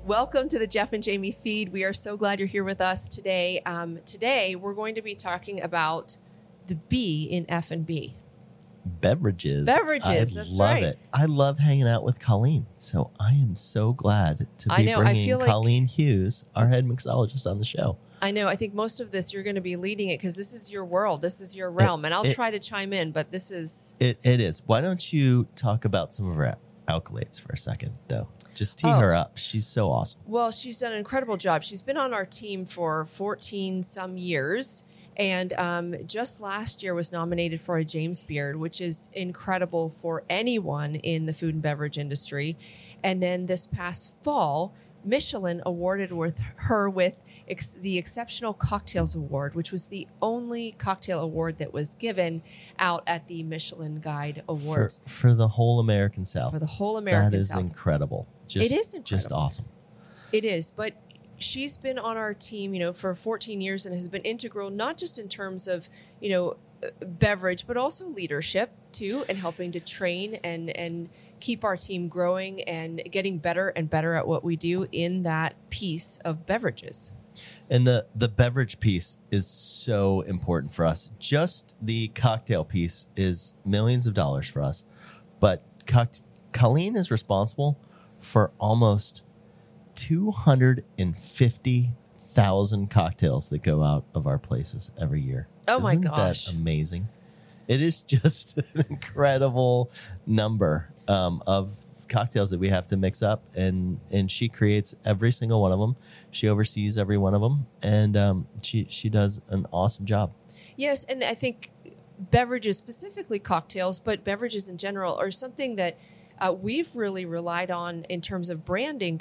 Welcome to the Jeff and Jamie feed. We are so glad you're here with us today. Today, we're going to be talking about the B in F&B. Beverages. That's love right. it. I love hanging out with Colleen, so I am so glad to be bringing like Colleen Hughes, our head mixologist, on the show. I know. I think most of this you're going to be leading it because this is your world. This is your realm. And I'll try to chime in, but this is... It is. Why don't you talk about some of her accolades for a second, though? Just tee her up. She's so awesome. Well, she's done an incredible job. She's been on our team for 14 some years. And just last year was nominated for a James Beard, which is incredible for anyone in the food and beverage industry. And then this past fall, Michelin awarded her with the Exceptional Cocktails Award, which was the only cocktail award that was given out at the Michelin Guide Awards. For the whole American South. For the whole American South. That is incredible. It is incredible. Just awesome. It is, but she's been on our team, for 14 years and has been integral, not just in terms of, beverage, but also leadership too, and helping to train and keep our team growing and getting better and better at what we do in that piece of beverages. And the beverage piece is so important for us. Just the cocktail piece is millions of dollars for us. But Colleen is responsible for almost 250,000 cocktails that go out of our places every year. Oh, my gosh. Isn't that amazing? It is just an incredible number of cocktails that we have to mix up, and she creates every single one of them. She oversees every one of them, and she does an awesome job. Yes, and I think beverages, specifically cocktails, but beverages in general, are something that we've really relied on in terms of branding.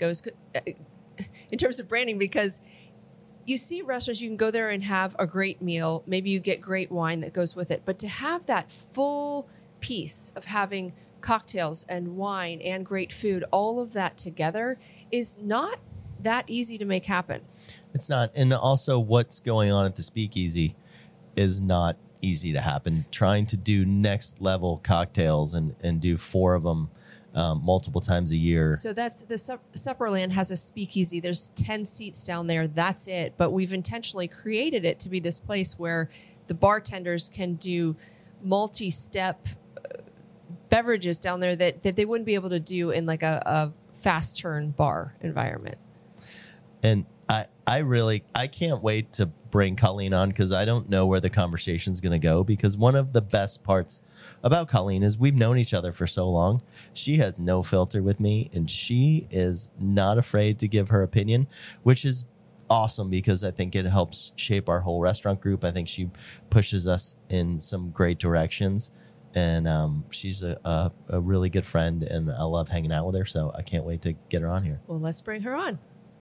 Because you see restaurants, you can go there and have a great meal. Maybe you get great wine that goes with it. But to have that full piece of having cocktails and wine and great food, all of that together is not that easy to make happen. It's not. And also what's going on at the Speakeasy is not easy to happen. Trying to do next level cocktails and do 4 of them multiple times a year. So that's the Supperland has a Speakeasy. There's 10 seats down there. That's it. But we've intentionally created it to be this place where the bartenders can do multi-step beverages down there that they wouldn't be able to do in like a fast turn bar environment. And I can't wait to bring Colleen on, because I don't know where the conversation's going to go, because one of the best parts about Colleen is we've known each other for so long. She has no filter with me, and she is not afraid to give her opinion, which is awesome because I think it helps shape our whole restaurant group. I think she pushes us in some great directions, and she's a really good friend, and I love hanging out with her, so I can't wait to get her on here. Well, let's bring her on.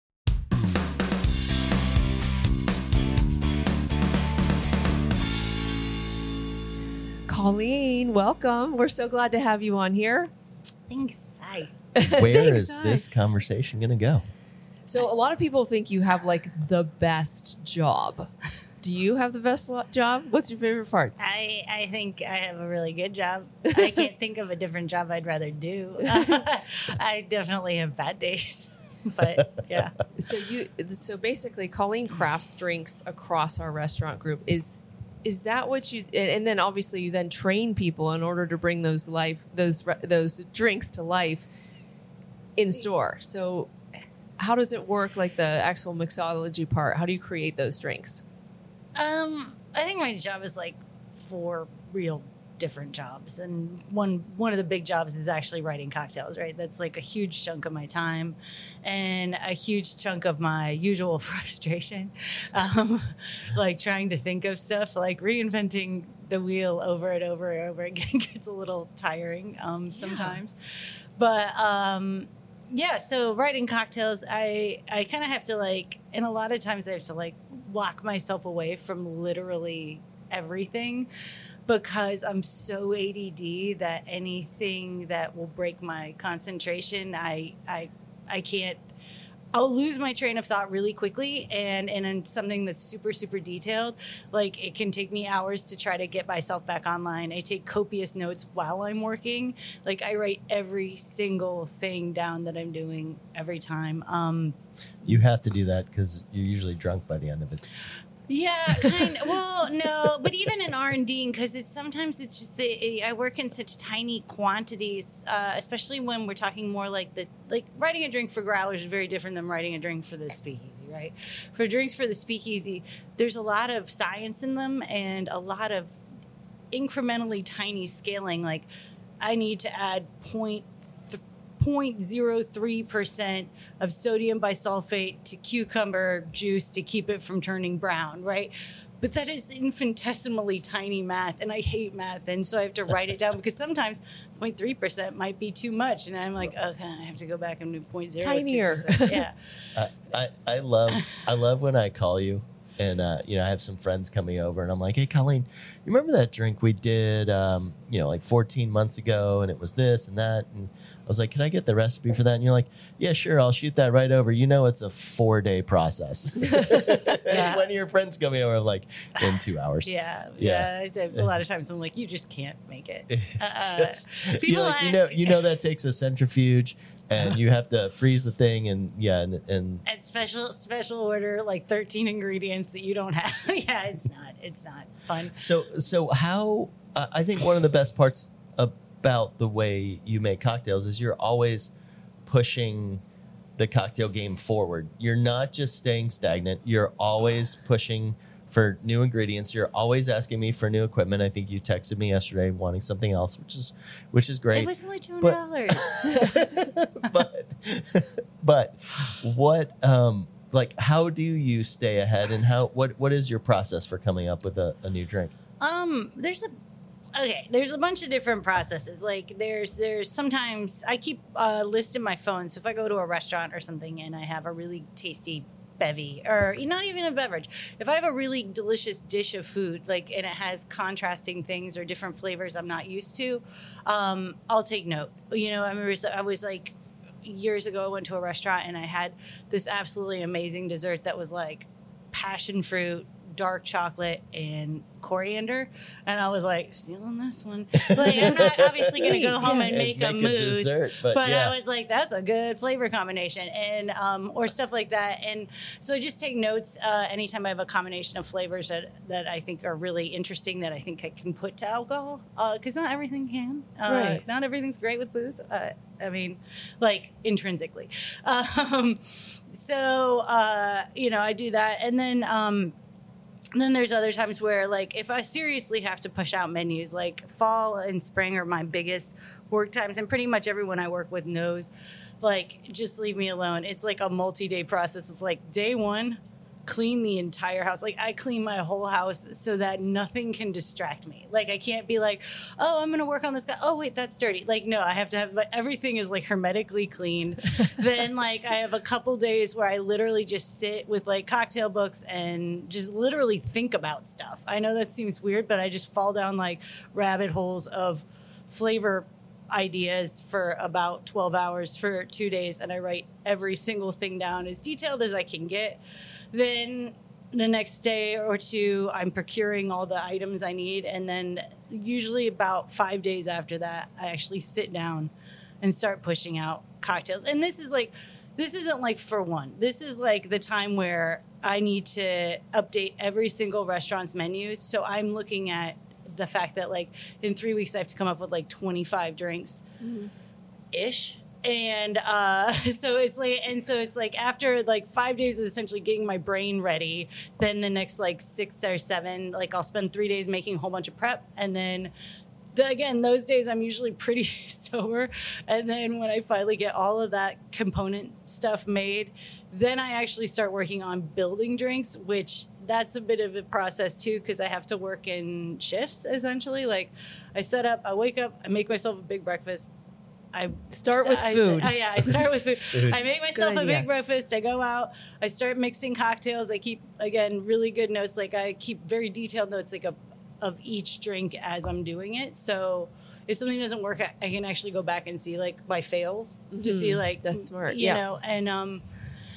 Colleen, welcome. We're so glad to have you on here. Thanks. Hi. Where is this conversation going to go? So a lot of people think you have like the best job. Do you have the best job? What's your favorite parts? I think I have a really good job. I can't think of a different job I'd rather do. I definitely have bad days. But yeah. So basically Colleen crafts drinks across our restaurant group. Is that what you, and then obviously you then train people in order to bring those drinks to life in store. So how does it work, like the actual mixology part? How do you create those drinks? I think my job is like 4 real different jobs. And one of the big jobs is actually writing cocktails, right? That's like a huge chunk of my time and a huge chunk of my usual frustration. Like trying to think of stuff, like reinventing the wheel over and over and over again gets a little tiring sometimes. But yeah, so writing cocktails, I kind of have to like, and a lot of times I have to like lock myself away from literally everything, because I'm so ADD that anything that will break my concentration, I can't I'll lose my train of thought really quickly, and in something that's super, super detailed, like it can take me hours to try to get myself back online. I take copious notes while I'm working. Like I write every single thing down that I'm doing every time. You have to do that because you're usually drunk by the end of it. Yeah, kind of. Well, no, but even in R&D, because sometimes it's just I work in such tiny quantities, especially when we're talking more like writing a drink for growlers is very different than writing a drink for the speakeasy, right? For drinks for the speakeasy, there's a lot of science in them and a lot of incrementally tiny scaling. Like I need to add 0.03% of sodium bisulfate to cucumber juice to keep it from turning brown, right? But that is infinitesimally tiny math, and I hate math, and so I have to write it down because sometimes 0.3% might be too much, and I'm like, okay, I have to go back and do 0.02%. Tinier. Yeah. I love when I call you. And, I have some friends coming over and I'm like, hey, Colleen, you remember that drink we did, like 14 months ago and it was this and that. And I was like, can I get the recipe for that? And you're like, yeah, sure. I'll shoot that right over. It's a 4-day process. Yeah. When your friends coming over, I'm like, in 2 hours. Yeah. Yeah. A lot of times I'm like, you just can't make it. You're like, that takes a centrifuge. And you have to freeze the thing, and special order like 13 ingredients that you don't have. Yeah, it's not fun. So how? I think one of the best parts about the way you make cocktails is you're always pushing the cocktail game forward. You're not just staying stagnant. You're always pushing for new ingredients. You're always asking me for new equipment. I think you texted me yesterday wanting something else, which is great. It was only $200. But what how do you stay ahead, and what is your process for coming up with a new drink? There's a bunch of different processes. Like there's sometimes I keep a list in my phone. So if I go to a restaurant or something and I have a really tasty bevy, or not even a beverage, if I have a really delicious dish of food, and it has contrasting things or different flavors I'm not used to, I'll take note. I remember I was like, years ago I went to a restaurant and I had this absolutely amazing dessert that was like passion fruit, dark chocolate, and coriander, and I was like, stealing this one. I'm not obviously going to go home and make a mousse, dessert, but I was like, that's a good flavor combination, and or stuff like that. And so I just take notes anytime I have a combination of flavors that I think are really interesting, that I think I can put to alcohol, because not everything can. Right. Not everything's great with booze. Intrinsically. I do that, and then there's other times where, if I seriously have to push out menus, like fall and spring are my biggest work times, and pretty much everyone I work with knows, just leave me alone. It's like a multi-day process. It's like day one, clean the entire house. I clean my whole house so that nothing can distract me. I can't be like, oh, I'm going to work on this guy. Oh, wait, that's dirty. No, I have to have, everything is hermetically clean. Then I have a couple days where I literally just sit with cocktail books and just literally think about stuff. I know that seems weird, but I just fall down rabbit holes of flavor ideas for about 12 hours for 2 days. And I write every single thing down as detailed as I can get. Then the next day or two, I'm procuring all the items I need. And then usually about 5 days after that, I actually sit down and start pushing out cocktails. And this isn't for one. This is the time where I need to update every single restaurant's menus. So I'm looking at the fact that in 3 weeks, I have to come up with 25 drinks ish. And so it's after 5 days of essentially getting my brain ready, then the next 6 or 7, I'll spend 3 days making a whole bunch of prep. And then again, those days I'm usually pretty sober. And then when I finally get all of that component stuff made, then I actually start working on building drinks, which that's a bit of a process too, because I have to work in shifts essentially. I set up, I wake up, I make myself a big breakfast. I start with food. I start with food. I make myself a big breakfast. I go out. I start mixing cocktails. I keep, again, really good notes. I keep very detailed notes of each drink as I'm doing it. So if something doesn't work, I can actually go back and see my fails to see that's smart. You know, and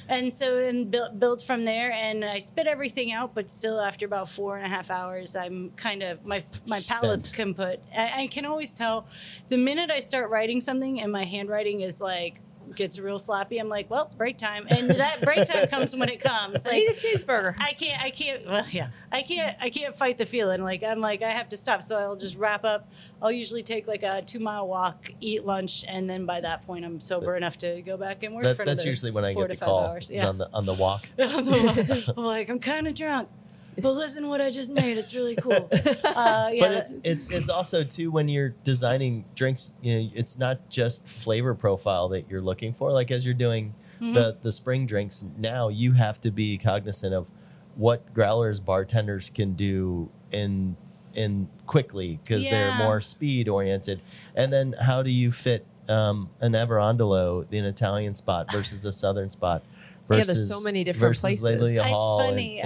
And so and build from there, and I spit everything out, but still after about 4.5 hours, I'm kind of my palate's kaput. I can always tell the minute I start writing something and my handwriting is like gets real sloppy. I'm like, well, break time, and that break time comes when it comes. Like, I need a cheeseburger. I can't. Well, yeah, I can't fight the feeling. Like I'm like I have to stop, so I'll just wrap up. I'll usually take like a 2-mile walk, eat lunch, and then by that point I'm sober enough to go back and work. For That's usually when I get the call. Hours. Yeah. On the walk. I'm like, I'm kind of drunk, but listen to what I just made. It's really cool. Yeah. But it's also too when you're designing drinks, it's not just flavor profile that you're looking for. Like as you're doing the spring drinks now, you have to be cognizant of what growlers bartenders can do in quickly because they're more speed oriented. And then how do you fit an Everandolo, an Italian spot versus a Southern spot? There's so many different places. It's Hall funny.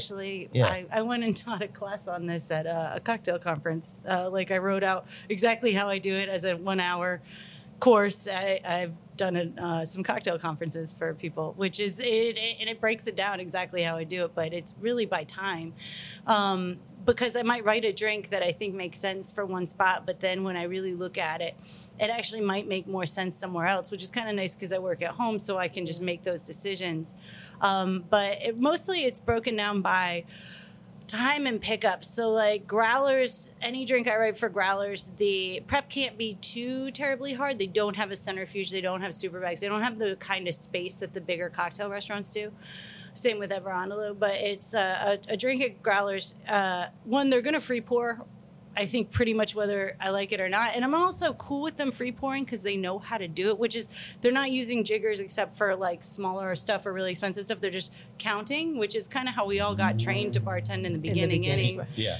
I went and taught a class on this at a cocktail conference. Like I wrote out exactly how I do it as a 1-hour course. I've done some cocktail conferences for people, which is it, and it breaks it down exactly how I do it. But it's really by time. Because I might write a drink that I think makes sense for one spot, but then when I really look at it, it actually might make more sense somewhere else, which is kind of nice because I work at home, so I can just make those decisions. But mostly it's broken down by time and pickups. So like growlers, any drink I write for growlers, the prep can't be too terribly hard. They don't have a centrifuge. They don't have super bags. They don't have the kind of space that the bigger cocktail restaurants do. Same with Everandolo, but it's a drink at growlers. One, they're going to free pour, I think, pretty much whether I like it or not. And I'm also cool with them free pouring because they know how to do it, which is they're not using jiggers except for like smaller stuff or really expensive stuff. They're just counting, which is kind of how we all got trained to bartend in the beginning. Yeah.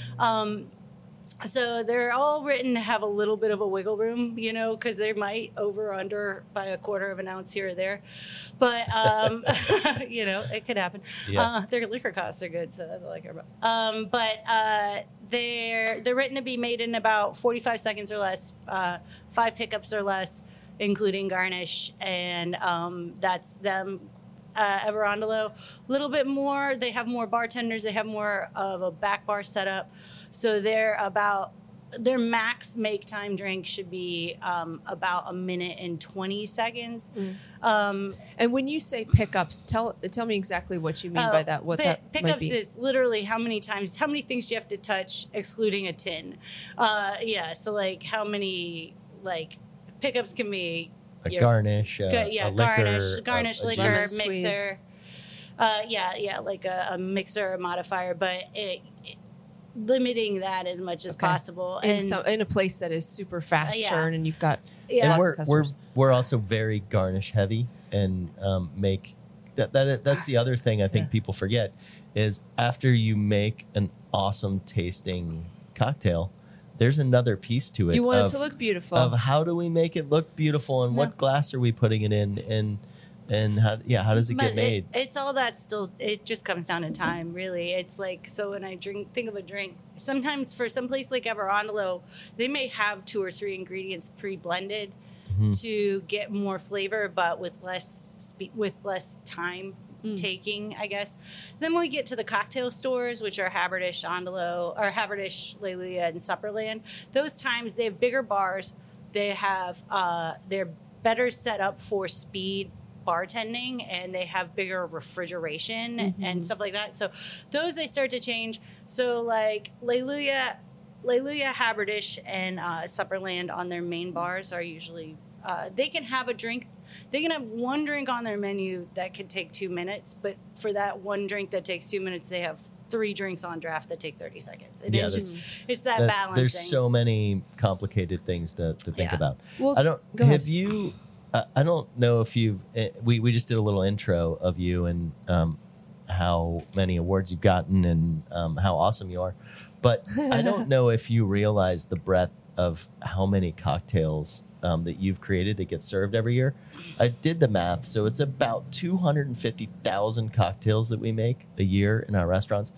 So they're all written to have a little bit of a wiggle room, because they might over or under by 1/4 of an ounce here or there. But, it could happen. Yeah. Their liquor costs are good, so that's all I care about. But they're written to be made in about 45 seconds or less, 5 pickups or less, including garnish. And that's them. Everandolo, a little bit more. They have more bartenders. They have more of a back bar setup. So their max make time drink should be about 1 minute and 20 seconds. And when you say pickups, tell me exactly what you mean by that. What that pickups might be. is literally how many things do you have to touch, excluding a tin. So like how many pickups can be. A garnish, garnish, liquor, squeeze. mixer. Like a mixer or modifier, but limiting that as much as possible. In a place that is super fast turn, and you've got and lots of customers. we're also very garnish heavy, and make that's the other thing I think people forget is after you make an awesome tasting cocktail, there's another piece to it. You want it to look beautiful. Of how do we make it look beautiful, and what glass are we putting it in, and how does it get made? It's all that still. It just comes down to time, really. It's like, so when I think of a drink, sometimes for some place like Everandolo, they may have 2 or 3 ingredients pre-blended to get more flavor, but with less time. Taking, I guess. Then when we get to the cocktail stores, which are Haberdish, Andalo, or Haberdish, Leluya, and Supperland, those times they have bigger bars. They have they're better set up for speed bartending, and they have bigger refrigeration and stuff like that. So those they start to change. So like Leluya, Haberdish, and Supperland on their main bars are usually they can have a drink. They can have one drink on their menu that could take 2 minutes, but for that one drink that takes 2 minutes, they have 3 drinks on draft that take 30 seconds. It's that balance. There's so many complicated things to think about. Well, I don't know if you've. We just did a little intro of you and how many awards you've gotten and how awesome you are, but I don't know if you realize the breadth of how many cocktails that you've created that get served every year. I did the math, so it's about 250,000 cocktails that we make a year in our restaurants.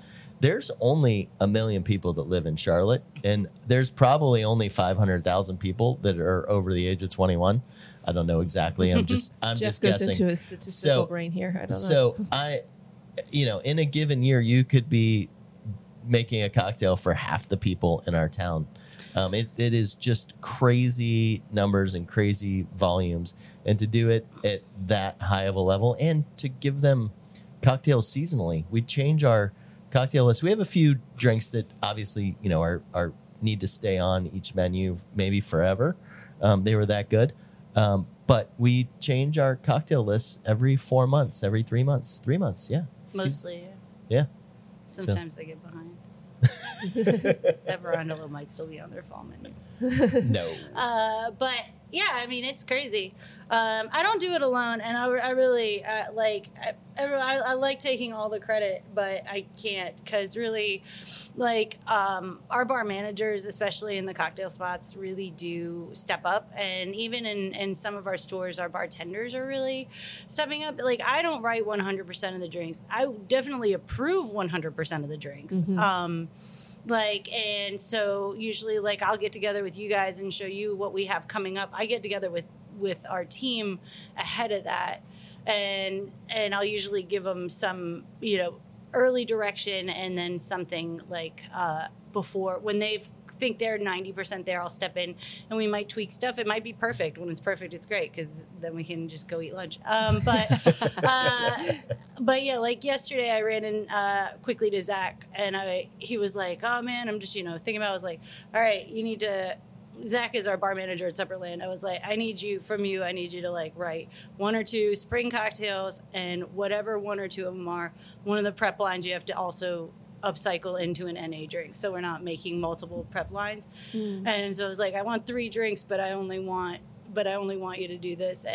there's only 1 million people that live in Charlotte, and there's probably only 500,000 people that are over the age of 21. I don't know exactly. I'm just Jeff goes guessing. into a statistical brain here. I don't know. So in a given year, you could be making a cocktail for half the people in our town. It is just crazy numbers and crazy volumes, and to do it at that high of a level, and to give them cocktails seasonally. We change our cocktail list. We have a few drinks that obviously are need to stay on each menu maybe forever. They were that good, but we change our cocktail lists every 4 months, every 3 months. 3 months, yeah. Mostly, yeah. Sometimes I get behind. That Verandolo might still be on their fall menu. No. But yeah, I mean, it's crazy. I don't do it alone, and I really I like taking all the credit, but I can't, because really, our bar managers, especially in the cocktail spots, really do step up, and even in some of our stores, our bartenders are really stepping up. Like, I don't write 100% of the drinks. I definitely approve 100% of the drinks. Mm-hmm. And so usually, I'll get together with you guys and show you what we have coming up. I get together with our team ahead of that, and I'll usually give them some, early direction, and then something before, when they think they're 90% there, I'll step in and we might tweak stuff. It might be perfect. When it's perfect, it's great, because then we can just go eat lunch. But yeah, yesterday I ran in quickly to Zach, and he was like, "Oh man, I'm just thinking about." I was like, "All right, you need to." Zach is our bar manager at Supperland. I was like, I need you to write 1 or 2 spring cocktails, and whatever 1 or 2 of them are, one of the prep lines you have to also upcycle into an NA drink, so we're not making multiple prep lines. And so I was like, I want 3 drinks, but I only want you to do this.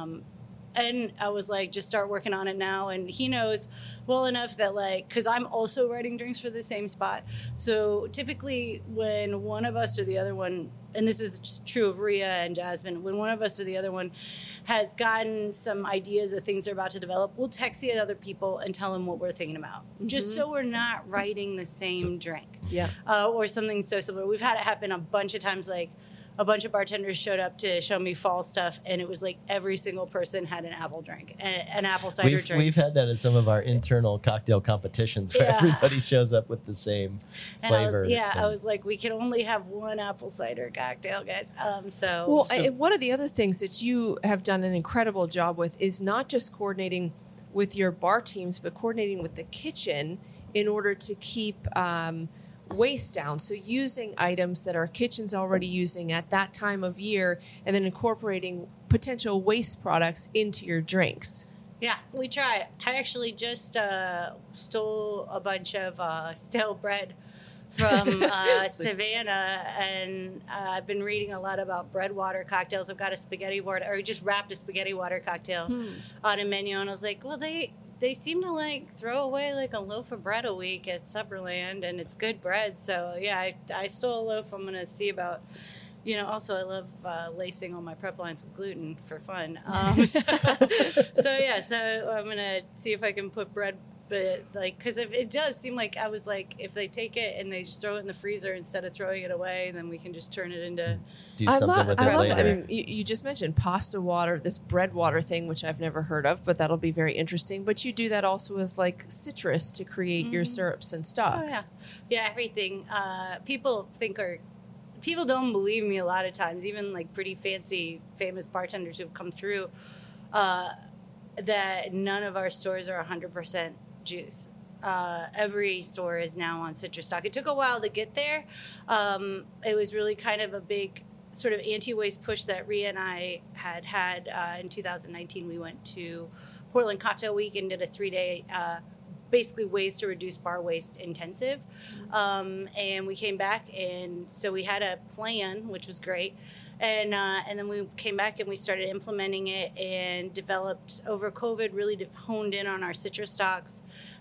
And I was like, just start working on it now. And he knows well enough that, because I'm also writing drinks for the same spot. So typically when one of us or the other one, and this is just true of Rhea and Jasmine, when one of us or the other one has gotten some ideas of things they're about to develop, we'll text the other people and tell them what we're thinking about, just so we're not writing the same drink. Yeah. Or something so similar. We've had it happen a bunch of times, a bunch of bartenders showed up to show me fall stuff, and it was every single person had an apple drink, an apple cider drink. We've had that in some of our internal cocktail competitions, where everybody shows up with the same flavor. I was like, we can only have 1 apple cider cocktail, guys. One of the other things that you have done an incredible job with is not just coordinating with your bar teams, but coordinating with the kitchen in order to keep waste down. So using items that our kitchen's already using at that time of year, and then incorporating potential waste products into your drinks. Yeah, we try. I actually just stole a bunch of stale bread from Savannah, and I've been reading a lot about bread water cocktails. I've got a spaghetti water, or just wrapped a spaghetti water cocktail on a menu, and I was like, well, they seem to throw away a loaf of bread a week at Supperland, and it's good bread. So yeah, I stole a loaf. I'm gonna see about, also I love lacing all my prep lines with gluten for fun. So I'm gonna see if I can put bread, but because it does seem like, I was like, if they take it and they just throw it in the freezer instead of throwing it away, then we can just turn it into. I love that. I mean, you just mentioned pasta water, this bread water thing, which I've never heard of, but that'll be very interesting. But you do that also with citrus to create your syrups and stocks. Oh, yeah, everything. People don't believe me a lot of times, even pretty fancy, famous bartenders who've come through, that none of our stores are 100% juice. Every store is now on citrus stock. It took a while to get there. It was really kind of a big sort of anti-waste push that Rhea and I had in 2019. We went to Portland Cocktail Week and did a 3-day basically ways to reduce bar waste intensive. And we came back, and so we had a plan, which was great. And then we came back and we started implementing it, and developed over COVID, really honed in on our citrus stocks,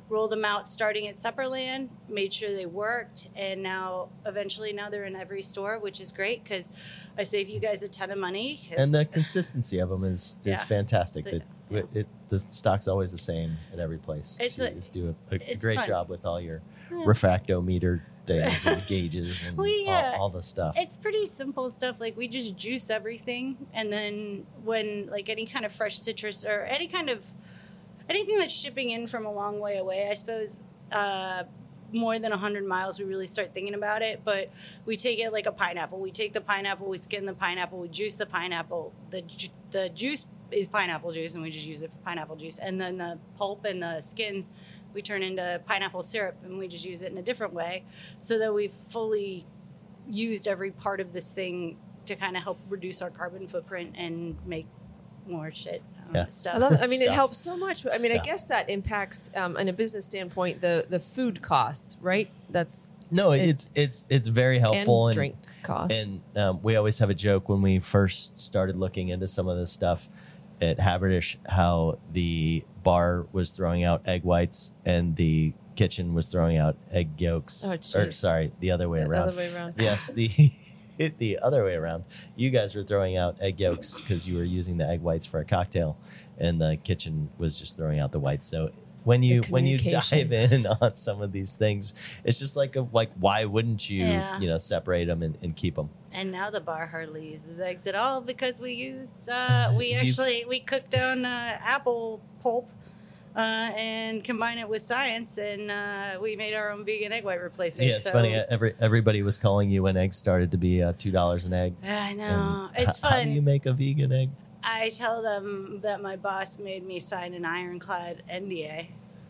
rolled them out starting at Supperland, made sure they worked, and now they're in every store, which is great because I save you guys a ton of money. And the consistency of them is fantastic. The- The stock's always the same at every place. It's so you just do a great fun. job with all your refractometer things and gauges and all the stuff. It's pretty simple stuff. Like we just juice everything, and then when like any kind of fresh citrus or anything that's shipping in from a long way away, I suppose, more than 100 miles, we really start thinking about it. But we take it like a pineapple. We take the pineapple, we skin the pineapple, we juice the pineapple. The juice is pineapple juice, and we just use it for pineapple juice. And then the pulp and the skins, we turn into pineapple syrup, and we just use it in a different way so that we've fully used every part of this thing to kind of help reduce our carbon footprint and make more shit stuff. I love it. I mean, it Stuff. helps so much. I mean, I Stuff. guess that impacts, in a business standpoint, the food costs, right? That's No, it's very helpful and drink costs. And we always have a joke when we first started looking into some of this stuff at Haberdish, how the bar was throwing out egg whites and the kitchen was throwing out egg yolks. Oh, Or jeez. sorry, the other way The around. other way around. Yes, the other way around. You guys were throwing out egg yolks because you were using the egg whites for a cocktail, and the kitchen was just throwing out the whites. So when you communication. dive in on some of these things, it's just like why wouldn't you separate them and keep them? And now the bar hardly uses eggs at all because we use we cook down apple pulp and combine it with science, and we made our own vegan egg white replacers. Yeah, it's funny. Everybody was calling you when eggs started to be $2 an egg. I know. And It's How do fun. you make a vegan egg? I tell them that my boss made me sign an ironclad NDA.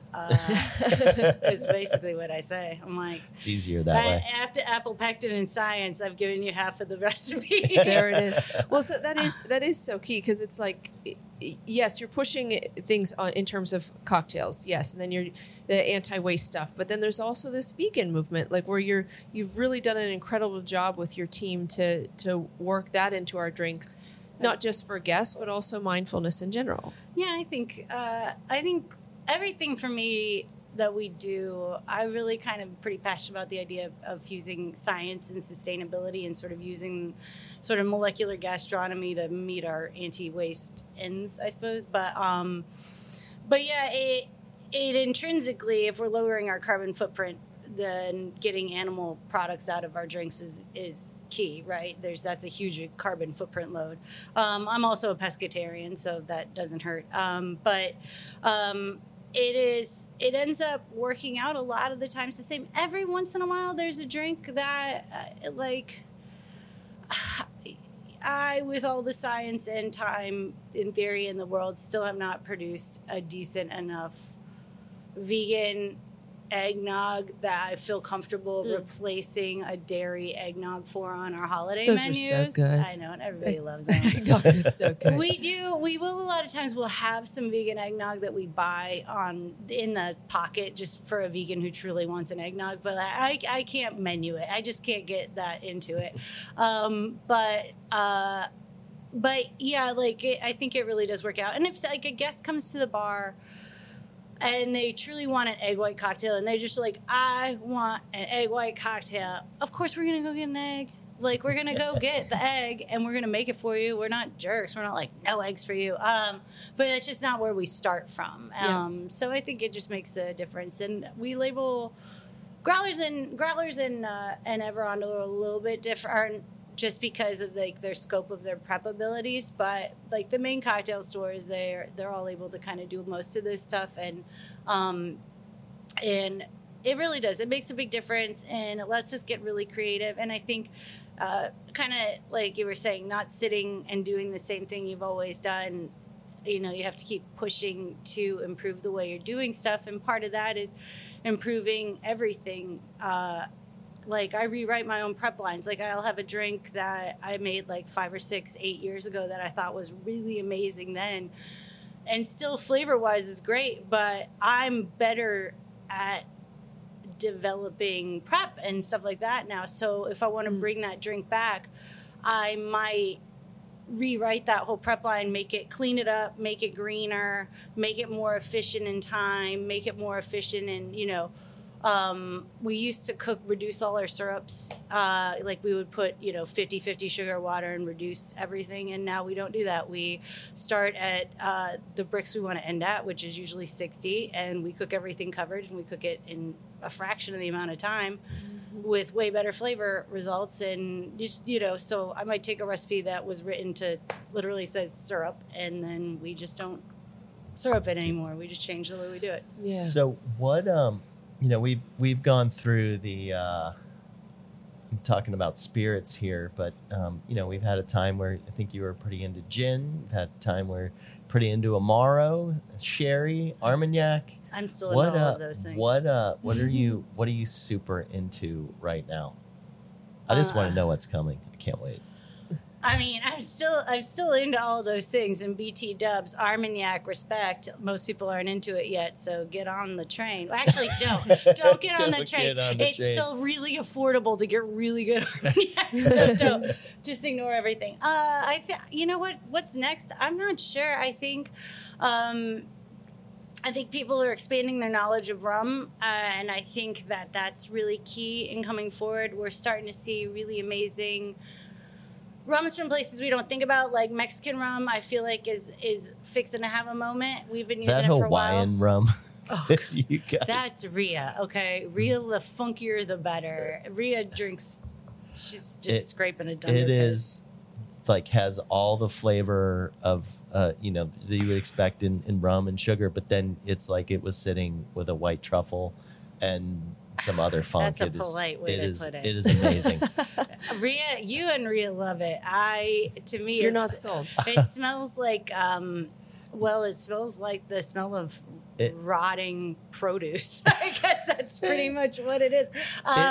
Is basically what I say. I'm like, It's easier that way. after apple pectin and science, I've given you half of the recipe. There it is. Well, so that is so key because it's like, yes, you're pushing things on in terms of cocktails, yes, and then you're the anti-waste stuff, but then there's also this vegan movement, like where you've really done an incredible job with your team to work that into our drinks, not just for guests but also mindfulness in general. Yeah, I think everything for me that we do, I really kind of pretty passionate about the idea of fusing science and sustainability and sort of using sort of molecular gastronomy to meet our anti-waste ends, I suppose. But yeah, it intrinsically, if we're lowering our carbon footprint, then getting animal products out of our drinks is key, right? That's a huge carbon footprint load. I'm also a pescatarian, so that doesn't hurt. It ends up working out a lot of the times the same. Every once in a while, there's a drink that, I, with all the science and time in theory in the world, still have not produced a decent enough vegan eggnog that I feel comfortable replacing a dairy eggnog for on our holiday Those menus. are so good. I know, and everybody loves them. Eggnog is so good. We will a lot of times we'll have some vegan eggnog that we buy in the pocket just for a vegan who truly wants an eggnog, but I can't menu it. I just can't get that into it. But yeah, I think it really does work out. And if like a guest comes to the bar and they truly want an egg white cocktail, and they're just like, I want an egg white cocktail, of course we're gonna go get an egg. Like, we're gonna go get the egg and we're gonna make it for you. We're not jerks. We're not like, no eggs for you. But that's just not where we start from. So I think it just makes a difference. And we label growlers and Everon are a little bit different just because of their scope of their prep abilities, but the main cocktail stores, they're all able to kind of do most of this stuff, and it really does. It makes a big difference, and it lets us get really creative. And I think, kind of like you were saying, not sitting and doing the same thing you've always done. You have to keep pushing to improve the way you're doing stuff, and part of that is improving everything. I rewrite my own prep lines. I'll have a drink that I made 5 or 6, 8 years ago that I thought was really amazing then, and still flavor-wise is great, but I'm better at developing prep and stuff like that now. So if I want to bring that drink back, I might rewrite that whole prep line, clean it up, make it greener, make it more efficient in time, make it more efficient in, we used to reduce all our syrups. Like we would put, 50-50 sugar, water, and reduce everything. And now we don't do that. We start at the bricks we want to end at, which is usually 60. And we cook everything covered, and we cook it in a fraction of the amount of time with way better flavor results. And just, so I might take a recipe that was written to literally says syrup, and then we just don't syrup it anymore. We just change the way we do it. Yeah. So what, we've gone through the, I'm talking about spirits here, but, we've had a time where I think you were pretty into gin. We've had a time where you're pretty into Amaro, sherry, Armagnac. I'm still into all of those things. What are you super into right now? I just want to know what's coming. I can't wait. I mean, I'm still into all those things, and BT dubs, Armagnac, respect. Most people aren't into it yet, so get on the train. Well, actually, don't get on the train. It's still really affordable to get really good Armagnac, so don't just ignore everything. You know what? What's next? I'm not sure. I think people are expanding their knowledge of rum, and I think that that's really key in coming forward. We're starting to see really amazing rums from places we don't think about, like Mexican rum. I feel like is fixing to have a moment. We've been using it for a while. Hawaiian rum. Oh, you guys. That's Rhea. Okay, Rhea, the funkier the better. Rhea drinks. She's just scraping a dunder. It is like has all the flavor of that you would expect in rum and sugar, but then it's like it was sitting with a white truffle and some other funk. That's a polite way to put it. It is amazing. Rhea, you and Rhea love it. You're not sold. It smells like, it smells like the smell of rotting produce. I guess that's pretty much what it is.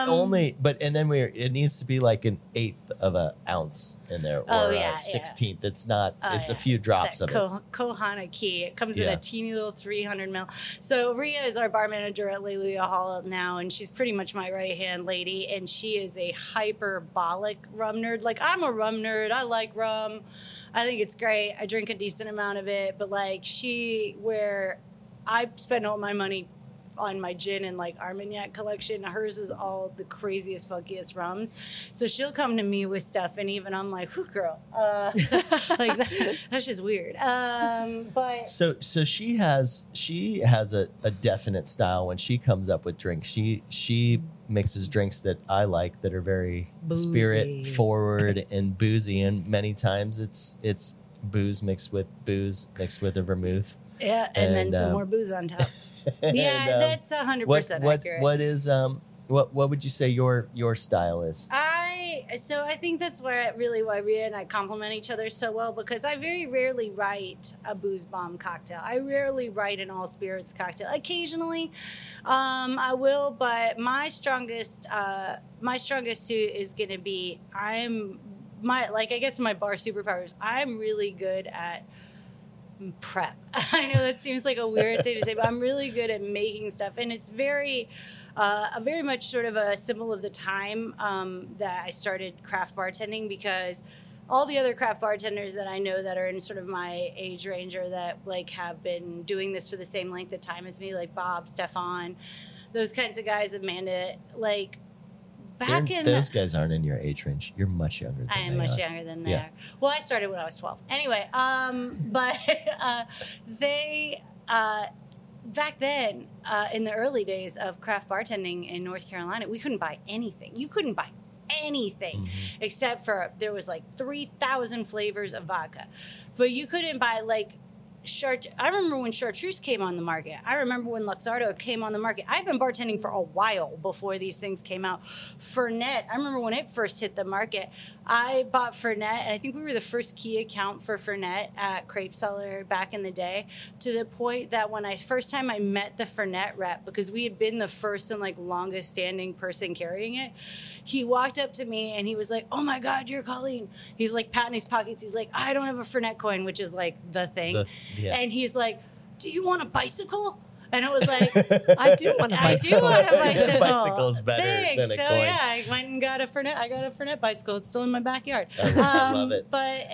It needs to be like an 1/8 of an ounce in there, or a 16th. It's not. It's a few drops of it. Kohana Key. It comes in a teeny little 300 ml. So Rhea is our bar manager at Leluya Hall now, and she's pretty much my right hand lady. And she is a hyperbolic rum nerd. Like, I'm a rum nerd. I like rum. I think it's great. I drink a decent amount of it, but where I spend all my money on my gin and Armagnac collection. Hers is all the craziest, funkiest rums. So she'll come to me with stuff, and even I'm like, "Whew, girl, that's just weird." But so she has a definite style when she comes up with drinks. She mixes drinks that I like that are very boozy, spirit forward and boozy, and many times it's booze mixed with a vermouth. Yeah, and then some more booze on top. Yeah, that's 100% accurate. What is what would you say your style is? I think that's why Rhea and I complement each other so well, because I very rarely write a booze bomb cocktail. I rarely write an all spirits cocktail. Occasionally, I will, but my strongest suit is going to be my bar superpowers. I'm really good at prep. I know that seems like a weird thing to say, but I'm really good at making stuff, and it's very much sort of a symbol of the time that I started craft bartending, because all the other craft bartenders that I know that are in sort of my age range, or that have been doing this for the same length of time as me, like Bob, Stefan, those kinds of guys, Amanda, those guys aren't in your age range. You're much younger than they are. I am much younger than they are. Well, I started when I was 12. Anyway, but they, back then, in the early days of craft bartending in North Carolina, we couldn't buy anything. You couldn't buy anything except for, there was 3,000 flavors of vodka. But you couldn't buy I remember when Chartreuse came on the market. I remember when Luxardo came on the market. I've been bartending for a while before these things came out. Fernet, I remember when it first hit the market. I bought Fernet, and I think we were the first key account for Fernet at Crepe Cellar back in the day, to the point that when first time I met the Fernet rep, because we had been the first and longest standing person carrying it, he walked up to me and he was like, "Oh my God, you're Colleen." He's patting his pockets. He's like, "I don't have a Fernet coin," which is the thing. And he's like, "Do you want a bicycle?" And it was like, I do want a I do bicycle. want a bicycle. Bicycle's better Thanks. than a so coin. yeah, I went and got a Fernet. I got a Fernet bicycle. It's still in my backyard. I love it.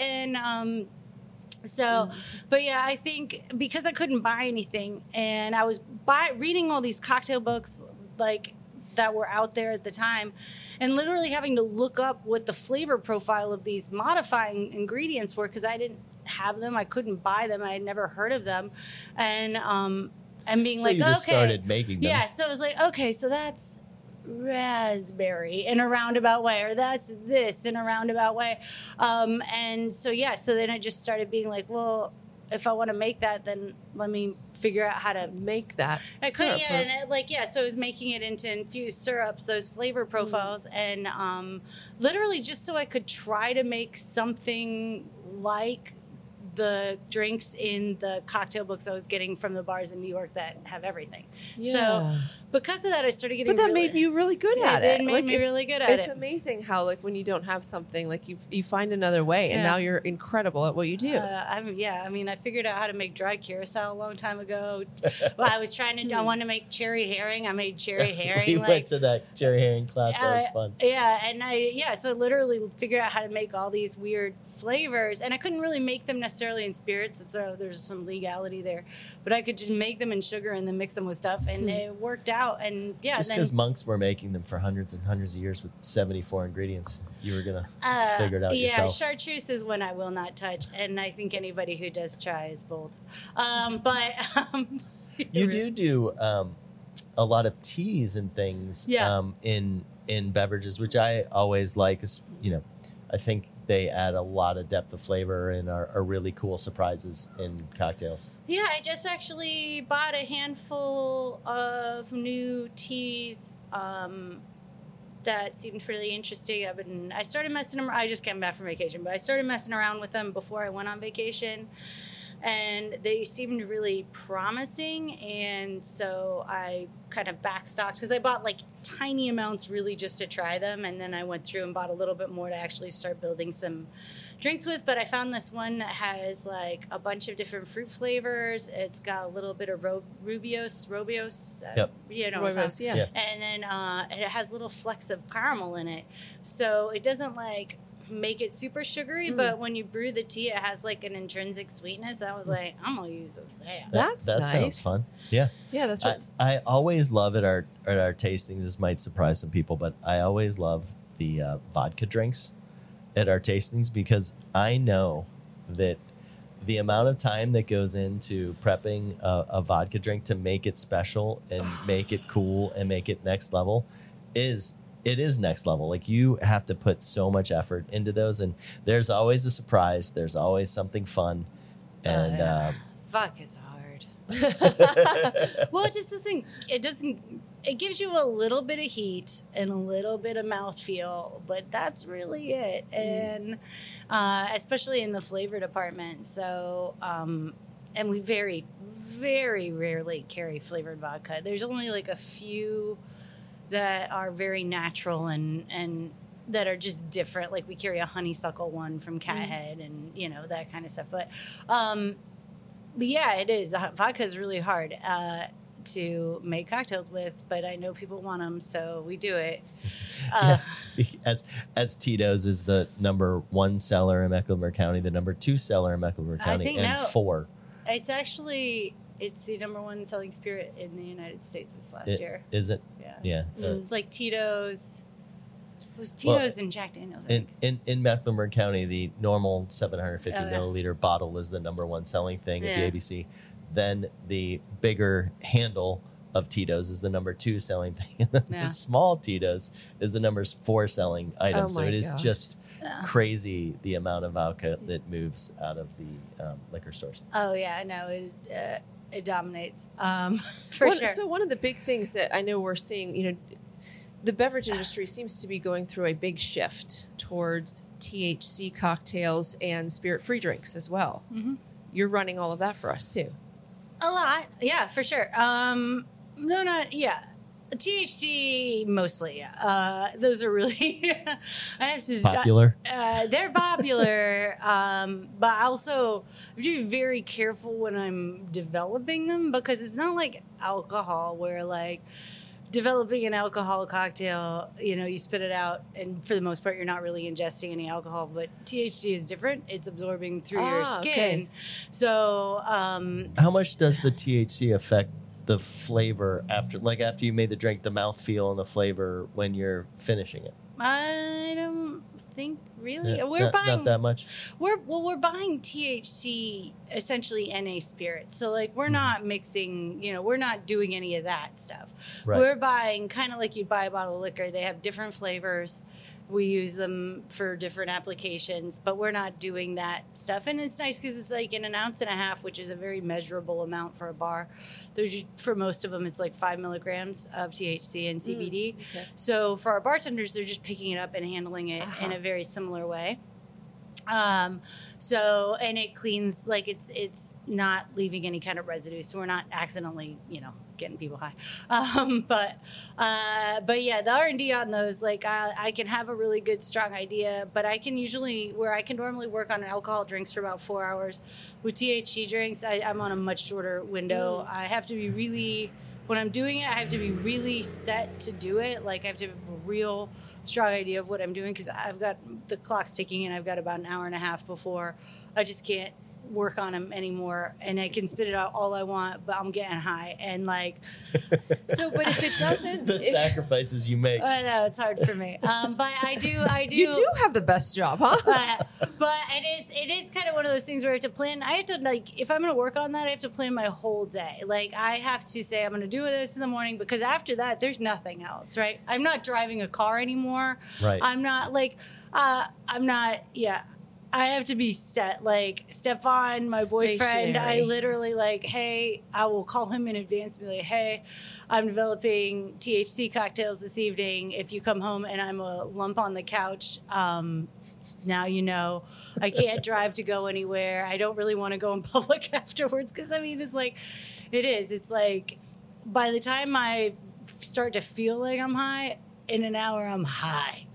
But yeah, I think because I couldn't buy anything, and I was reading all these cocktail books like that were out there at the time, and literally having to look up what the flavor profile of these modifying ingredients were because I didn't have them, I couldn't buy them, I had never heard of them, and being So like, you just okay, started making them. yeah. So it was like, okay, so that's raspberry in a roundabout way, or that's this in a roundabout way, and so yeah. So then I just started being like, well, if I want to make that, then let me figure out how to Make that. I could, syrup, yeah, or- and so I was making it into infused syrups, those flavor profiles, and literally just so I could try to make something like the drinks in the cocktail books I was getting from the bars in New York that have everything. Yeah. So because of that, I started getting. But that really, made you really good at it it. made me it's- really good at It's it. amazing how, like, when you don't have something, like you find another way, and Yeah. now you're incredible at what you do. I mean, I figured out how to make dry curacao a long time ago. Well, I was trying to. I wanted to make cherry herring. I made cherry herring. We like, went to that cherry herring class. That was fun. Yeah, and so I literally figured out how to make all these weird flavors, and I couldn't really make them necessarily in spirits. So there's some legality there, but I could just make them in sugar and then mix them with stuff, and it worked out. And yeah, Just then because monks were making them for hundreds and hundreds of years with 74 ingredients, you were gonna figure it out yeah, yourself. chartreuse is one I will not touch, and I think anybody who does try is bold. You do a lot of teas and things Yeah. in beverages, which I always like. I think they add a lot of depth of flavor and are really cool surprises in cocktails. Yeah, I just actually bought a handful of new teas that seemed really interesting. I started messing them. I just came back from vacation, but I started messing around with them before I went on vacation, and they seemed really promising. And so I kind of backstocked because I bought like tiny amounts really just to try them, and then I went through and bought a little bit more to actually start building some drinks with. But I found this one that has like a bunch of different fruit flavors. It's got a little bit of Rubios, Yep. you know, what I'm Rooibos, talking- yeah. Yeah. and then it has little flecks of caramel in it, so it doesn't like make it super sugary, but when you brew the tea, it has like an intrinsic sweetness. I was like, I'm gonna use that. That's that nice. sounds fun. Yeah. Yeah, that's what. I always love at our tastings. This might surprise some people, but I always love the vodka drinks at our tastings because I know that the amount of time that goes into prepping a vodka drink to make it special and make it cool and make it next level is next level. Like, you have to put so much effort into those, and there's always a surprise. There's always something fun, and Fuck, it's hard. Well, it just doesn't. It doesn't. It gives you a little bit of heat and a little bit of mouthfeel, but that's really it. And especially in the flavor department. So, and we very, very rarely carry flavored vodka. There's only like a few that are very natural and that are just different. Like we carry a honeysuckle one from Cathead and, you know, that kind of stuff. But yeah, it is. Vodka is really hard to make cocktails with, but I know people want them, so we do it. as Tito's is the number 1 seller in Mecklenburg County, the number 2 seller in Mecklenburg I County, think and now- 4. It's actually, it's the number 1 selling spirit in the United States this last year. Is it? Yeah. Yeah. It's like Tito's. It was Tito's and Jack Daniels, I think. In Mecklenburg County, the normal 750 Oh, yeah. milliliter bottle is the number 1 selling thing at Yeah. the ABC. Then the bigger handle of Tito's is the number 2 selling thing. And then Yeah. the small Tito's is the number 4 selling item. Oh so my it is gosh. just crazy the amount of vodka that moves out of the liquor stores. Oh yeah, no, it dominates for sure. So one of the big things that I know we're seeing, you know, the beverage industry seems to be going through a big shift towards THC cocktails and spirit-free drinks as well. Mm-hmm. You're running all of that for us too. A lot, yeah, for sure. No, not yeah. THC mostly. Those are really I have to Popular? they're popular, but I also have to be very careful when I'm developing them because it's not like alcohol where like developing an alcohol cocktail, you spit it out, and for the most part, you're not really ingesting any alcohol. But THC is different; it's absorbing through your skin. Okay. So, How much does the THC affect the flavor after you made the drink, the mouthfeel and the flavor when you're finishing it? I don't think really. Yeah, We're buying not that much. We're buying THC, essentially NA spirits. So like we're not mixing, we're not doing any of that stuff. Right. We're buying kind of like you'd buy a bottle of liquor. They have different flavors. We use them for different applications, but we're not doing that stuff. And it's nice because it's like in 1.5 ounces, which is a very measurable amount for a bar. For most of them, it's like 5 milligrams of THC and CBD. Okay. So for our bartenders, they're just picking it up and handling it in a very similar way. And it cleans, like it's not leaving any kind of residue. So we're not accidentally, getting people high. But yeah, the R&D on those, like I can have a really good, strong idea, but I can normally work on alcohol drinks for about 4 hours. With THC drinks, I'm on a much shorter window. I have to be when I'm doing it, I have to be really set to do it. Like I have to have a real strong idea of what I'm doing because I've got the clock's ticking and I've got about 1.5 hours before I just can't work on them anymore, and I can spit it out all I want, but I'm getting high and like. So, but if it doesn't, sacrifices you make. I know it's hard for me, but I do. You do have the best job, huh? But it is kind of one of those things where I have to plan. I have to like if I'm going to work on that, I have to plan my whole day. Like I have to say I'm going to do this in the morning because after that, there's nothing else, right? I'm not driving a car anymore. Right. I'm not like. I'm not. Yeah. I have to be set. Like Stefan, my boyfriend, I literally like, hey, I will call him in advance and be like, hey, I'm developing THC cocktails this evening. If you come home and I'm a lump on the couch, now you know. I can't drive to go anywhere. I don't really want to go in public afterwards because it's like, it's like by the time I start to feel like I'm high, in an hour I'm high.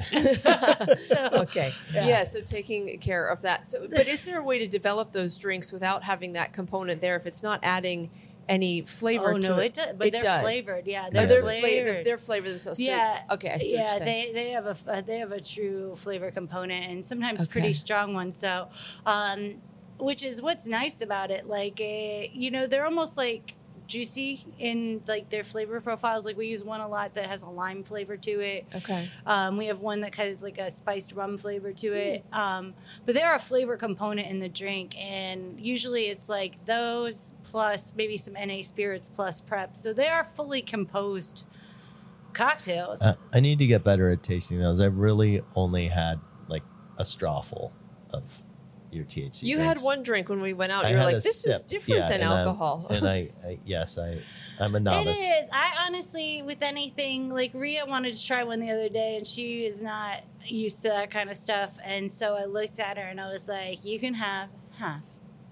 Okay. Yeah. So taking care of that. So, but is there a way to develop those drinks without having that component there if it's not adding any flavor to it? But they're flavored. Yeah, they're flavored. They're flavored themselves. Yeah. So, okay. I see what you're saying. They have a true flavor component and sometimes pretty strong ones. So, which is what's nice about it. Like, they're almost like juicy in like their flavor profiles. Like we use one a lot that has a lime flavor to it. Okay. We have one that has like a spiced rum flavor to it. But they're a flavor component in the drink, and usually it's like those plus maybe some NA spirits plus prep. So they are fully composed cocktails. I need to get better at tasting those. I've really only had like a strawful of your THC. You drinks. had one drink when we went out. You're like, this is different than alcohol. I'm a novice. It is. I honestly, with anything, like Rhea wanted to try one the other day, and she is not used to that kind of stuff. And so I looked at her and I was like, you can have half.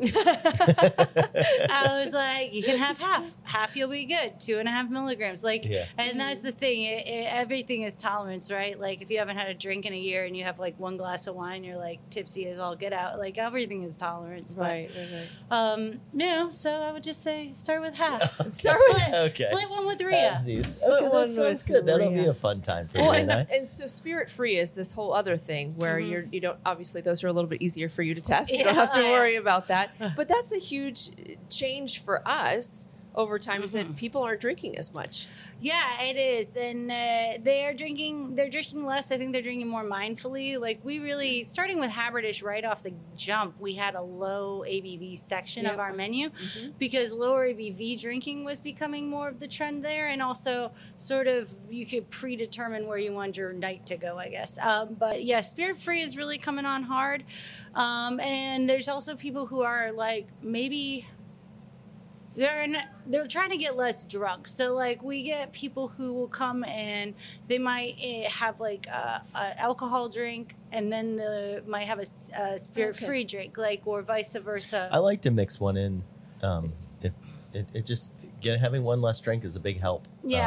I was like, you can have half you'll be good, 2.5 milligrams, and that's the thing, everything is tolerance, right? Like if you haven't had a drink in a year and you have like one glass of wine, you're like tipsy as all get out, like everything is tolerance, right. So I would just say start with half. Split one with Rhea. That sounds good. That'll be a fun time for you and so Spirit Free is this whole other thing where you don't, obviously those are a little bit easier for you to test, you don't have to worry about that. But that's a huge change for us over time, is that people aren't drinking as much. Yeah, it is. And they're drinking less. I think they're drinking more mindfully. Like we really, starting with Haberdish right off the jump, we had a low ABV section of our menu because lower ABV drinking was becoming more of the trend there. And also sort of you could predetermine where you want your night to go, I guess. But yeah, Spirit Free is really coming on hard. And there's also people who are like maybe... They're trying to get less drunk. So, like, we get people who will come and they might have, like, an alcohol drink and then they might have a spirit-free drink, like, or vice versa. I like to mix one in. Having one less drink is a big help. Yeah.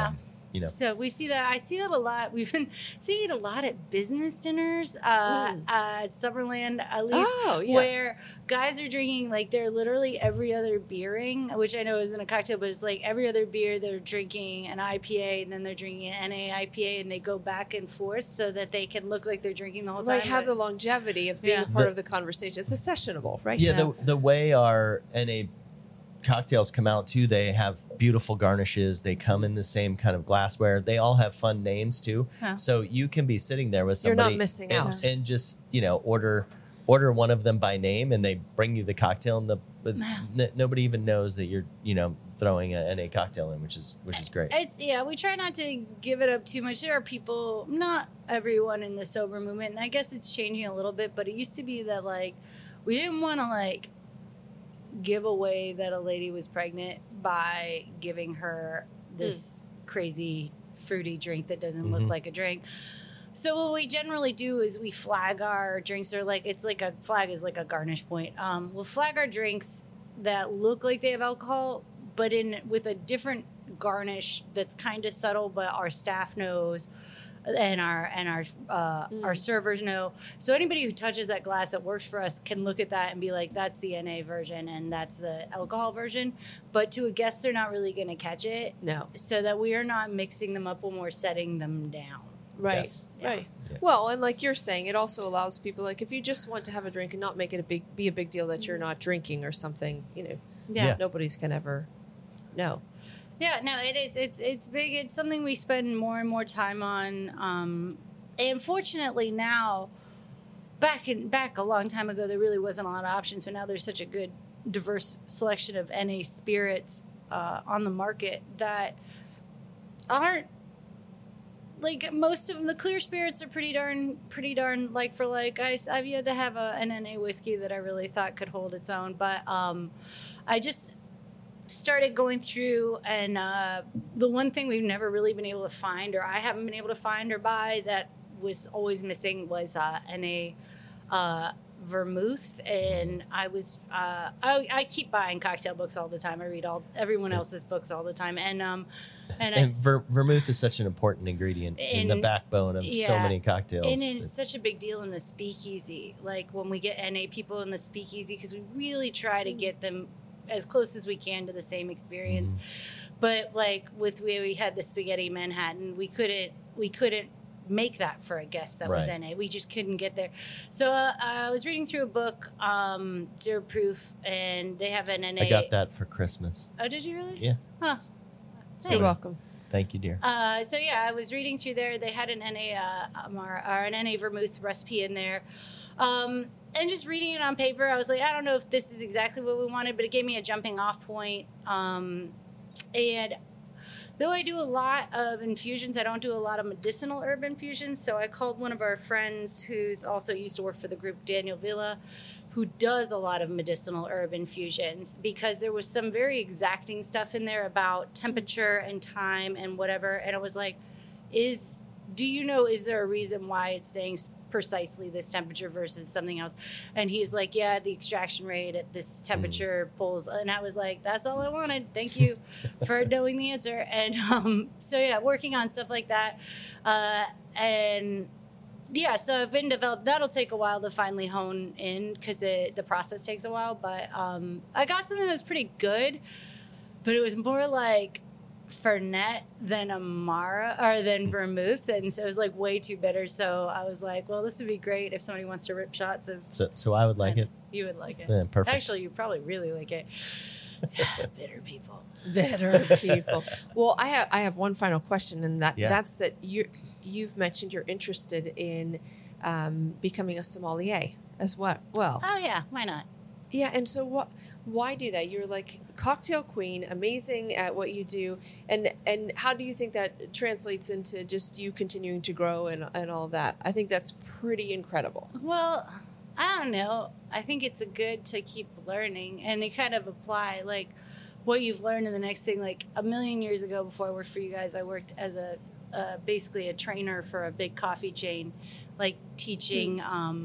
So we see that. I see that a lot. We've been seeing it a lot at business dinners at Summerland, at least, where guys are drinking, like, they're literally every other beering, which I know isn't a cocktail, but it's like every other beer they're drinking an IPA, and then they're drinking an NA IPA, and they go back and forth so that they can look like they're drinking the whole time. Like, have the longevity of being a part of the conversation. It's a sessionable, right? Yeah, the way our NA cocktails come out too, they have beautiful garnishes, they come in the same kind of glassware, they all have fun names too, so you can be sitting there with somebody, you're not missing out, and just order one of them by name, and they bring you the cocktail, and nobody even knows that you're throwing a NA cocktail in, which is great. We try not to give it up too much. There are people, not everyone in the sober movement, and I guess it's changing a little bit, but it used to be that, like, we didn't want to, like, give away that a lady was pregnant by giving her this crazy fruity drink that doesn't look like a drink. So what we generally do is we flag our drinks, or like, it's like a flag is like a garnish point. We'll flag our drinks that look like they have alcohol, but with a different garnish that's kind of subtle, but our staff knows, and our servers know. So anybody who touches that glass that works for us can look at that and be like, that's the NA version and that's the alcohol version. But to a guest, they're not really going to catch it. No. So that we are not mixing them up when we're setting them down. Right. Yes. Right. Yeah. Well, and like you're saying, it also allows people, like, if you just want to have a drink and not make it be a big deal that you're not drinking or something, nobody's can ever know. Yeah, no, it is. It's big. It's something we spend more and more time on. And fortunately now, back a long time ago, there really wasn't a lot of options. But now there's such a good, diverse selection of NA spirits on the market that aren't, like, most of them. The clear spirits are pretty darn like for like. I've yet to have an NA whiskey that I really thought could hold its own, but I just started going through, and the one thing we've never really been able to find, or I haven't been able to find or buy, that was always missing, was NA vermouth. And I keep buying cocktail books all the time. I read everyone else's books all the time, and vermouth is such an important ingredient in the backbone of so many cocktails, and it's such a big deal in the speakeasy. Like, when we get NA people in the speakeasy, because we really try to get them as close as we can to the same experience. But like we had the spaghetti Manhattan, we couldn't make that for a guest that was NA. We just couldn't get there. So I was reading through a book, Zero Proof, and they have an NA. I got that for Christmas. Oh, did you really? Yeah. Huh. You're welcome. Thank you, dear. So yeah, I was reading through there. They had an NA an NA vermouth recipe in there. And just reading it on paper, I was like, I don't know if this is exactly what we wanted, but it gave me a jumping off point. And though I do a lot of infusions, I don't do a lot of medicinal herb infusions. So I called one of our friends who's also used to work for the group, Daniel Villa, who does a lot of medicinal herb infusions, because there was some very exacting stuff in there about temperature and time and whatever. And I was like, is there a reason why it's saying precisely this temperature versus something else? And he's like, yeah, the extraction rate at this temperature pulls. And I was like, that's all I wanted. Thank you for knowing the answer. And so yeah, working on stuff like that. And yeah, so I've been developed. That'll take a while to finally hone in, because the process takes a while. But I got something that was pretty good, but it was more like Fernet than Amara, or than vermouth, and so it was like way too bitter. So I was like, well, this would be great if somebody wants to rip shots of. So I would like it. You would like it. Yeah, perfect. Actually, you probably really like it. Bitter people. Well, I have one final question, and that's that you've mentioned you're interested in becoming a sommelier as well. Oh yeah, why not? Yeah, and so why do that? You're like cocktail queen, amazing at what you do, and how do you think that translates into just you continuing to grow and all of that? I think that's pretty incredible. Well, I don't know. I think it's good to keep learning, and you kind of apply like what you've learned in the next thing. Like a million years ago, before I worked for you guys, I worked as basically a trainer for a big coffee chain, like teaching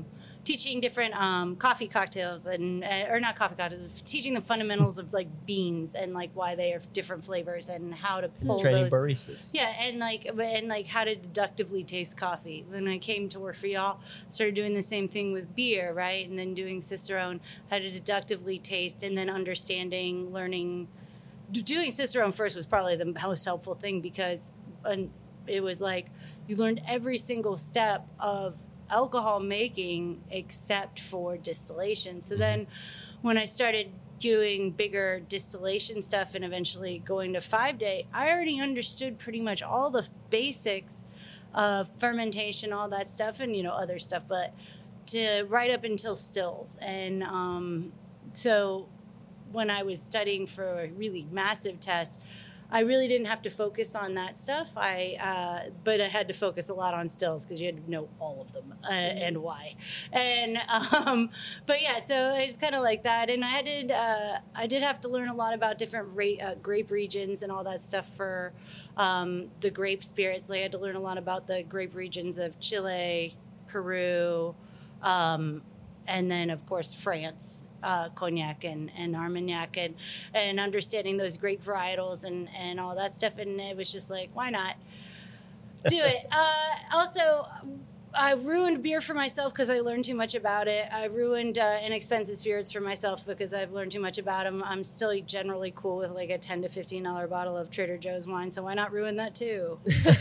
teaching different coffee cocktails and or not coffee cocktails, teaching the fundamentals of like beans and like why they are different flavors and how to pull Training those. baristas. Yeah, and like how to deductively taste coffee. When I came to work for y'all, started doing the same thing with beer, right? And then doing Cicerone, how to deductively taste, and then understanding, learning. Doing Cicerone first was probably the most helpful thing because it was like you learned every single step of alcohol making except for distillation. So then when I started doing bigger distillation stuff and eventually going to 5-day, I already understood pretty much all the basics of fermentation, all that stuff, and other stuff, but to right up until stills. And so when I was studying for a really massive test, I really didn't have to focus on that stuff. But I had to focus a lot on stills because you had to know all of them and why. And but yeah, so it's kind of like that. And I did have to learn a lot about different grape regions and all that stuff for the grape spirits. Like I had to learn a lot about the grape regions of Chile, Peru, and then of course France. Cognac and Armagnac and understanding those grape varietals and all that stuff. And it was just like, why not do it? Also, I ruined beer for myself because I learned too much about it. I ruined inexpensive spirits for myself because I've learned too much about them. I'm still generally cool with like a $10 to $15 bottle of Trader Joe's wine, so why not ruin that too?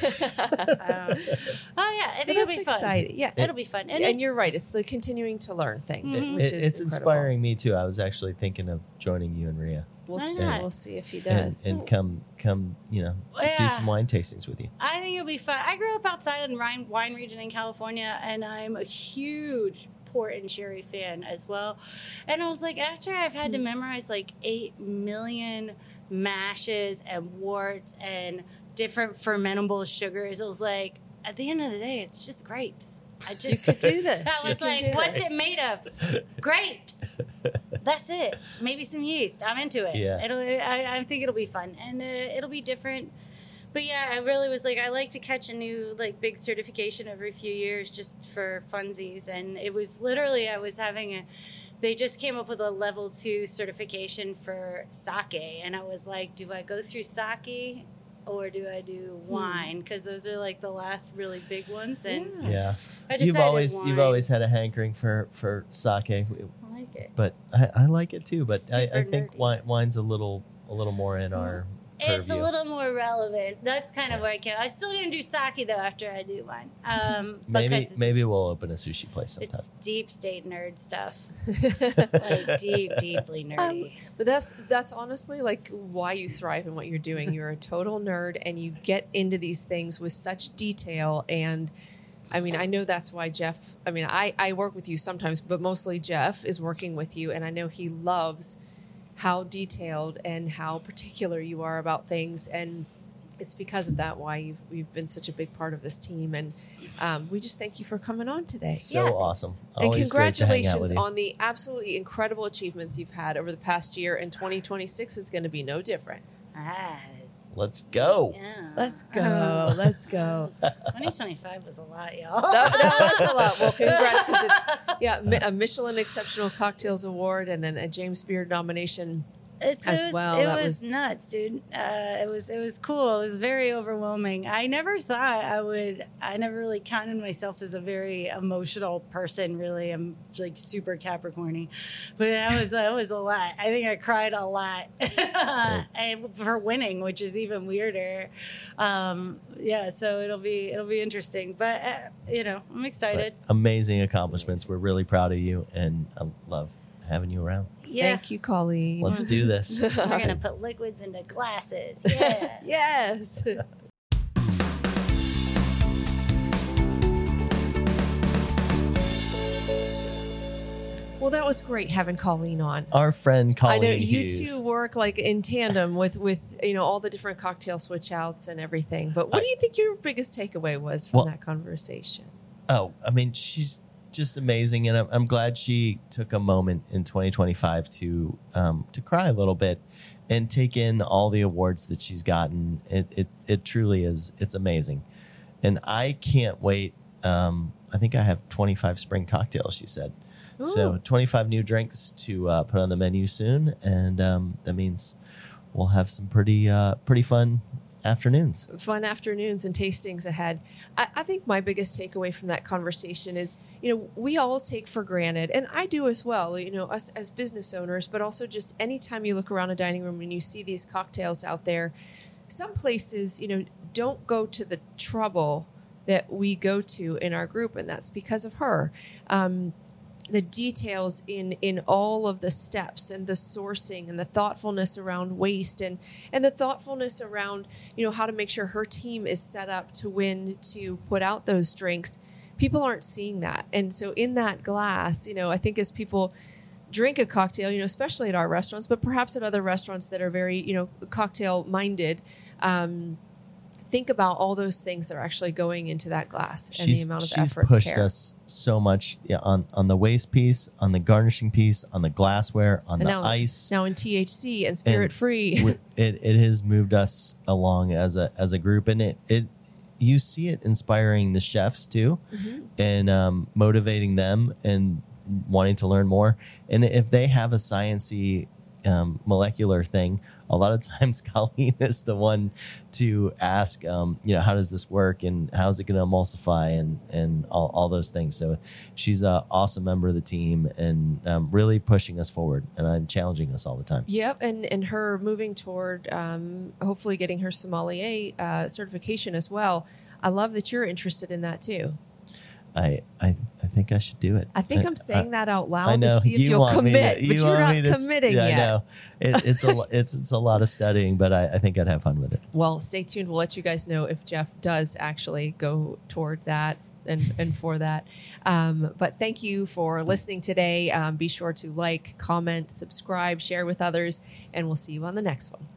I think it'll be fun. Exciting. Yeah, it'll be fun. And you're right. It's the continuing to learn thing, which is it's incredible. inspiring me too. I was actually thinking of joining you and Rhea. We'll Why see. not? We'll see if he does. And come, do some wine tastings with you. I think it'll be fun. I grew up outside in wine region in California, and I'm a huge port and sherry fan as well. And I was like, after I've had to memorize like 8 million mashes and worts and different fermentable sugars, it was like, at the end of the day, it's just grapes. You could do this. I was like, what's it made of? Grapes. That's it. Maybe some yeast. I'm into it. Yeah. I think it'll be fun and it'll be different. But yeah, I really was like, I like to catch a new like big certification every few years just for funsies. And it was literally, they just came up with a level 2 certification for sake. And I was like, do I go through sake or do I do wine? Because those are like the last really big ones. And Yeah. I You've decided you've wine. always had a hankering for sake. I like it. But I like it too. But I Super think nerdy. Wine's a little more in our It's a purview. little more relevant. That's kind of where I can. I'm still gonna do sake though after I do wine. Maybe we'll open a sushi place sometime. It's deep state nerd stuff, like deeply nerdy. But that's honestly like why you thrive in what you're doing. You're a total nerd and you get into these things with such detail. And I mean, I know that's why Jeff, I work with you sometimes, but mostly Jeff is working with you. And I know he loves how detailed and how particular you are about things. And it's because of that why you've been such a big part of this team. And we just thank you for coming on today. So awesome. And Always great to hang out congratulations with you. on the absolutely incredible achievements you've had over the past year. And 2026 is going to be no different. Let's go. Yeah. Let's go. Let's go. 2025 was a lot, y'all. That's a lot. Well, congrats because it's a Michelin Exceptional Cocktails Award and then a James Beard nomination. It was nuts, dude. It was cool. It was very overwhelming. I never thought I never really counted myself as a very emotional person, really. I'm like super Capricorny. But that was a lot. I think I cried a lot and for winning, which is even weirder. So it'll be interesting. But I'm excited. But amazing accomplishments. We're really proud of you and I love having you around. Yeah. Thank you, Colleen. Let's do this. We're going to put liquids into glasses. Yeah. Yes. Well, that was great having Colleen on. Our friend Colleen I know you Hughes. two work like in tandem with all the different cocktail switch outs and everything. But what do you think your biggest takeaway was from that conversation? Oh, I mean, she's just amazing, and I'm glad she took a moment in 2025 to cry a little bit and take in all the awards that she's gotten. It truly is. It's amazing, and I can't wait I think I have 25 spring cocktails, she said. Ooh. So 25 new drinks to put on the menu soon. And that means we'll have some pretty fun afternoons. Fun afternoons and tastings ahead. I think my biggest takeaway from that conversation is, we all take for granted, and I do as well, us as business owners, but also just anytime you look around a dining room and you see these cocktails out there, some places, don't go to the trouble that we go to in our group, and that's because of her. The details in all of the steps and the sourcing and the thoughtfulness around waste and the thoughtfulness around, how to make sure her team is set up to win, to put out those drinks. People aren't seeing that. And so in that glass, I think as people drink a cocktail, especially at our restaurants, but perhaps at other restaurants that are very, cocktail minded, think about all those things that are actually going into that glass and the amount of effort and care. She's pushed us so much on the waste piece, on the garnishing piece, on the glassware, on the ice. Now in THC and spirit free. It has moved us along as a group, and it you see it inspiring the chefs too, and motivating them and wanting to learn more. And if they have a sciencey molecular thing, a lot of times Colleen is the one to ask, how does this work and how's it going to emulsify and all those things. So she's an awesome member of the team and really pushing us forward and challenging us all the time. Yep, and her moving toward hopefully getting her sommelier certification as well. I love that you're interested in that too. I think I should do it. I think I'm saying that out loud to see if you'll commit, but you're not committing yet. I know. It's a lot of studying, but I think I'd have fun with it. Well, stay tuned. We'll let you guys know if Jeff does actually go toward that and for that. But thank you for listening today. Be sure to like, comment, subscribe, share with others, and we'll see you on the next one.